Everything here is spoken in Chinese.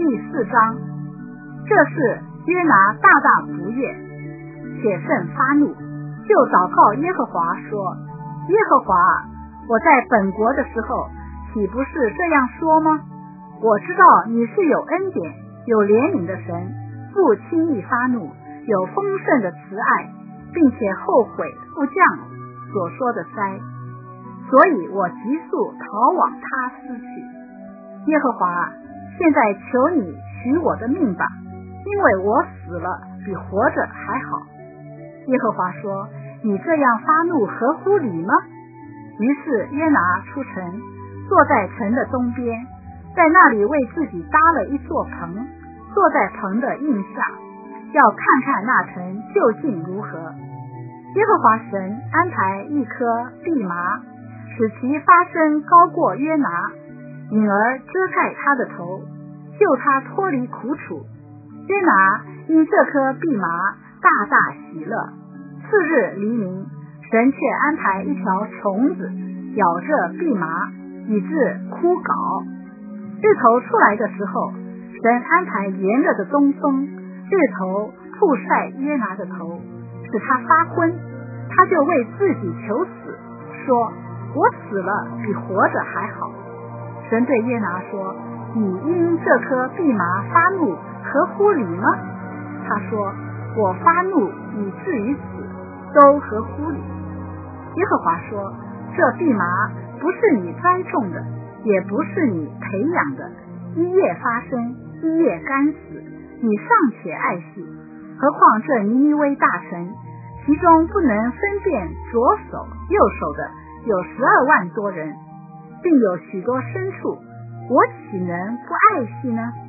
4章。这事约拿大大不悦，且甚发怒，就祷告耶和华说：耶和华，我在本国的时候岂不是这样说吗？我知道你是有恩典有怜悯的神，不轻易发怒，有丰盛的慈爱，并且后悔不降所说的灾，所以我急速逃往他斯去。耶和华，现在求你取我的命吧，因为我死了比活着还好。耶和华说：你这样发怒合乎理吗？于是约拿出城，坐在城的东边，在那里为自己搭了一座棚，坐在棚的荫下，要看看那城究竟如何。耶和华神安排一棵蓖麻，使其发生高过约拿，引而遮盖他的头，救他脱离苦楚。约拿因这棵蓖麻大大喜乐。次日黎明，神却安排一条虫子咬着蓖麻，以致枯槁。日头出来的时候，神安排炎热的东风，日头曝晒约拿的头，使他发昏。他就为自己求死，说：我死了比活着还好。神对约拿说：你因这棵蓖麻发怒合乎理吗？他说：我发怒以至于死，都合乎理。耶和华说：这蓖麻不是你栽种的，也不是你培养的，一夜发生，一夜干死，你尚且爱惜，何况这尼尼微大城，其中不能分辨左手右手的有12万多人，并有许多牲畜，我岂能不爱惜呢？